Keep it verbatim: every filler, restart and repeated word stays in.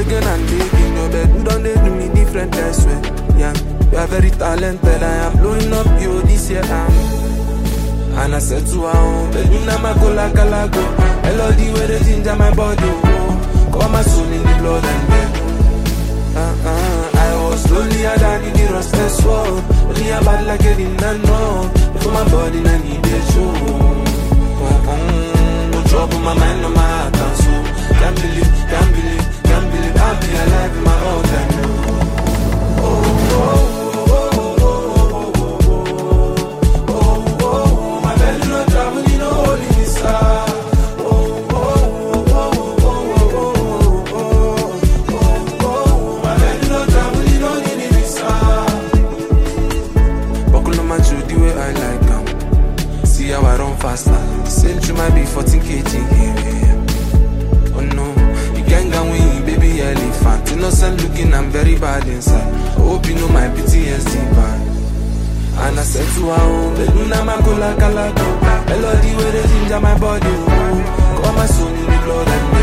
again and again. Your bed, you don't do me different, I swear. Yeah, you are very talented. I am blowing up you this year. Um. And I said to her own, but you know my cola calago. I love the way they ginger my body. Oh, call my soul in the blood and bed. Uh uh, I was lonelier than in the rustless world. Only about like a dinner, no. For my body, I need a show. Uh uh, no trouble, my mind, no my heart and soul. Can't believe, can't believe, can't believe I'll be alive in my own time now. Oh, oh. How I run faster. Same you might be fourteen kilograms. Oh no, you can't go win, baby elephant. Innocent looking, I'm very bad inside. I hope you know my P T S D bad. And I said to her, oh, Beluna Makola Kalago. I love the way they ginger my body. Oh, call my soul in the blood and